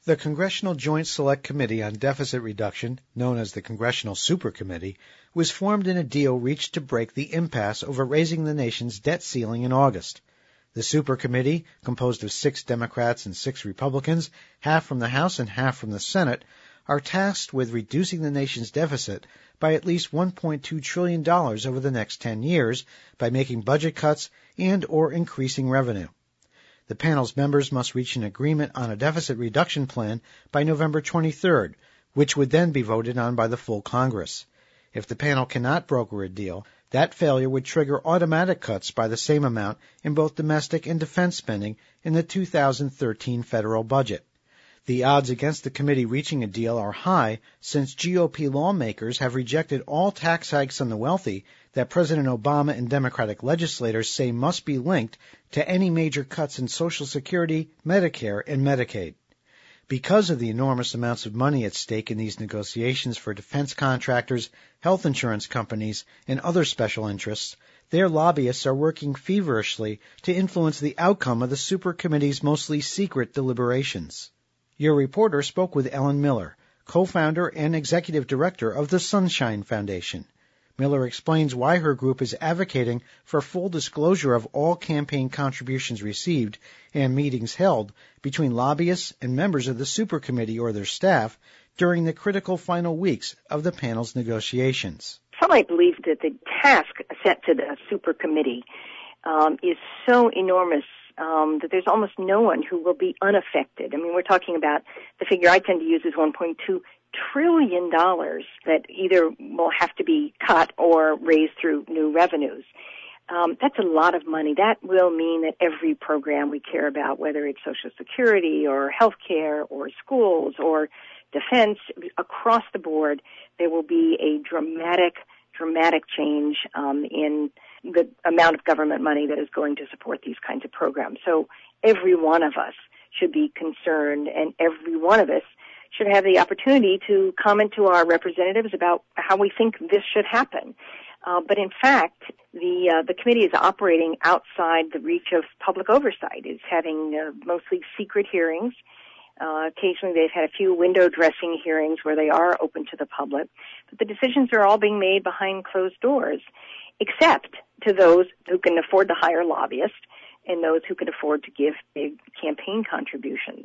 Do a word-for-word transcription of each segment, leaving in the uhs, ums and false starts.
The Congressional Joint Select Committee on Deficit Reduction, known as the Congressional Supercommittee, was formed in a deal reached to break the impasse over raising the nation's debt ceiling in August. The Supercommittee, composed of six Democrats and six Republicans, half from the House and half from the Senate, are tasked with reducing the nation's deficit by at least one point two trillion dollars over the next ten years by making budget cuts and or increasing revenue. The panel's members must reach an agreement on a deficit reduction plan by November twenty-third, which would then be voted on by the full Congress. If the panel cannot broker a deal, that failure would trigger automatic cuts by the same amount in both domestic and defense spending in the two thousand thirteen federal budget. The odds against the committee reaching a deal are high since G O P lawmakers have rejected all tax hikes on the wealthy that President Obama and Democratic legislators say must be linked to any major cuts in Social Security, Medicare, and Medicaid. Because of the enormous amounts of money at stake in these negotiations for defense contractors, health insurance companies, and other special interests, their lobbyists are working feverishly to influence the outcome of the Supercommittee's mostly secret deliberations. Your reporter spoke with Ellen Miller, co-founder and executive director of the Sunshine Foundation. Miller explains why her group is advocating for full disclosure of all campaign contributions received and meetings held between lobbyists and members of the Supercommittee or their staff during the critical final weeks of the panel's negotiations. Some might believe that the task set to the Supercommittee um, is so enormous um, that there's almost no one who will be unaffected. I mean, we're talking about the figure I tend to use is one point two trillion dollars that either will have to be cut or raised through new revenues. Um, that's a lot of money. That will mean that every program we care about, whether it's Social Security or health care or schools or defense, across the board, there will be a dramatic, dramatic change um, in the amount of government money that is going to support these kinds of programs. So every one of us should be concerned, and every one of us should have the opportunity to comment to our representatives about how we think this should happen. Uh, but in fact, the uh, the committee is operating outside the reach of public oversight. It's having uh, mostly secret hearings. Uh, occasionally they've had a few window dressing hearings where they are open to the public. But the decisions are all being made behind closed doors, except to those who can afford to hire lobbyists and those who can afford to give big campaign contributions.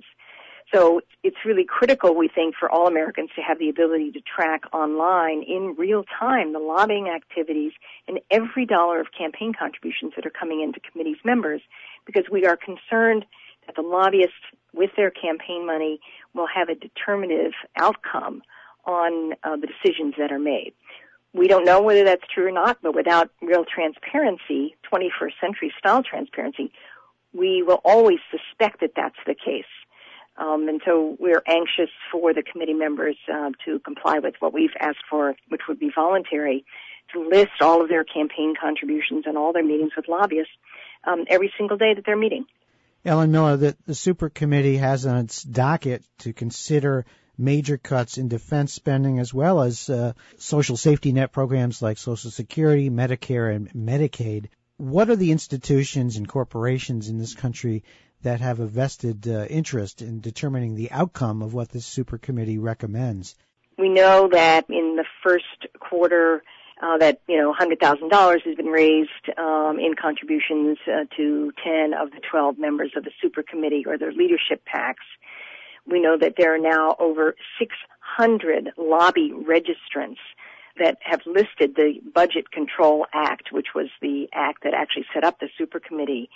So it's really critical, we think, for all Americans to have the ability to track online in real time the lobbying activities and every dollar of campaign contributions that are coming into committee's members, because we are concerned that the lobbyists, with their campaign money, will have a determinative outcome on uh, the decisions that are made. We don't know whether that's true or not, but without real transparency, twenty-first century style transparency, we will always suspect that that's the case. Um, and so we're anxious for the committee members uh, to comply with what we've asked for, which would be voluntary, to list all of their campaign contributions and all their meetings with lobbyists um, every single day that they're meeting. Ellen Miller, the, the Supercommittee has on its docket to consider major cuts in defense spending as well as uh, social safety net programs like Social Security, Medicare, and Medicaid. What are the institutions and corporations in this country that have a vested uh, interest in determining the outcome of what this Supercommittee recommends? We know that in the first quarter uh, that, you know, one hundred thousand dollars has been raised um, in contributions uh, to ten of the twelve members of the Supercommittee or their leadership PACs. We know that there are now over six hundred lobby registrants that have listed the Budget Control Act, which was the act that actually set up the Supercommittee,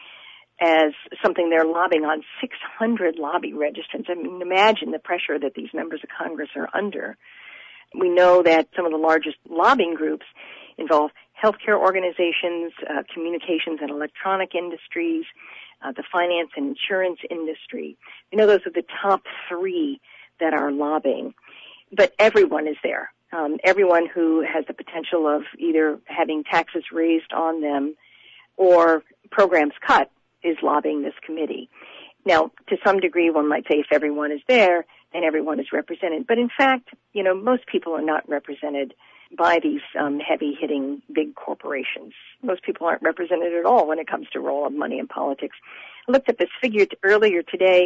as something they're lobbying on. Six hundred lobby registrants. I mean, imagine the pressure that these members of Congress are under. We know that some of the largest lobbying groups involve healthcare organizations, uh, communications and electronic industries, uh, the finance and insurance industry. We know those are the top three that are lobbying. But everyone is there. Um, everyone who has the potential of either having taxes raised on them or programs cut is lobbying this committee. Now, to some degree, one might say if everyone is there, then everyone is represented. But in fact, you know, most people are not represented by these um, heavy-hitting big corporations. Most people aren't represented at all when it comes to role of money in politics. I looked at this figure t- earlier today.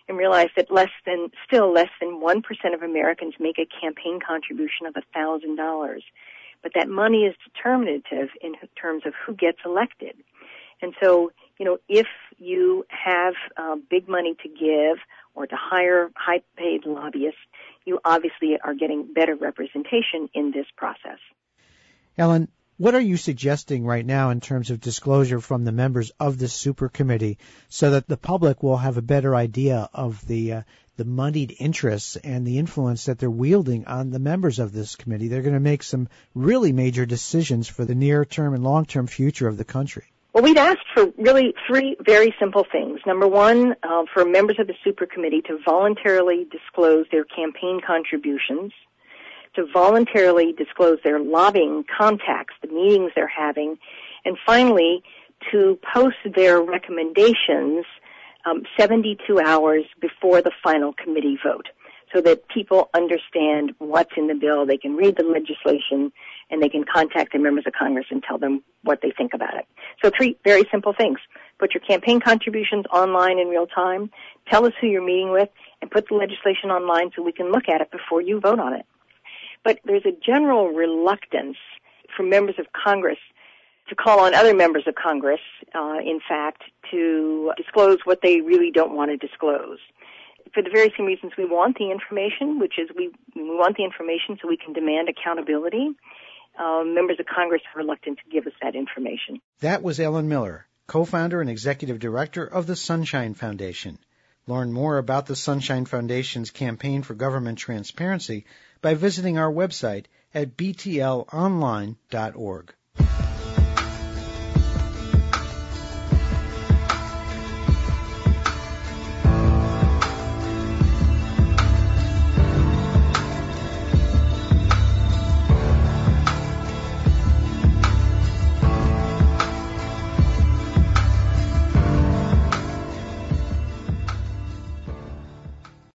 and realize that less than, still less than one percent of Americans make a campaign contribution of one thousand dollars. But that money is determinative in terms of who gets elected. And so, you know, if you have uh, big money to give or to hire high-paid lobbyists, you obviously are getting better representation in this process. Ellen, what are you suggesting right now in terms of disclosure from the members of this super committee so that the public will have a better idea of the uh, the moneyed interests and the influence that they're wielding on the members of this committee? They're going to make some really major decisions for the near-term and long-term future of the country. Well, we've asked for really three very simple things. Number one, uh, for members of the super committee to voluntarily disclose their campaign contributions, to voluntarily disclose their lobbying contacts, the meetings they're having, and finally, to post their recommendations um, seventy-two hours before the final committee vote so that people understand what's in the bill. They can read the legislation, and they can contact their members of Congress and tell them what they think about it. So three very simple things. Put your campaign contributions online in real time, tell us who you're meeting with, and put the legislation online so we can look at it before you vote on it. But there's a general reluctance for members of Congress to call on other members of Congress, uh, in fact, to disclose what they really don't want to disclose. For the very same reasons we want the information, which is we, we want the information so we can demand accountability. Uh, members of Congress are reluctant to give us that information. That was Ellen Miller, co-founder and executive director of the Sunshine Foundation. Learn more about the Sunshine Foundation's campaign for government transparency by visiting our website at b t l online dot org.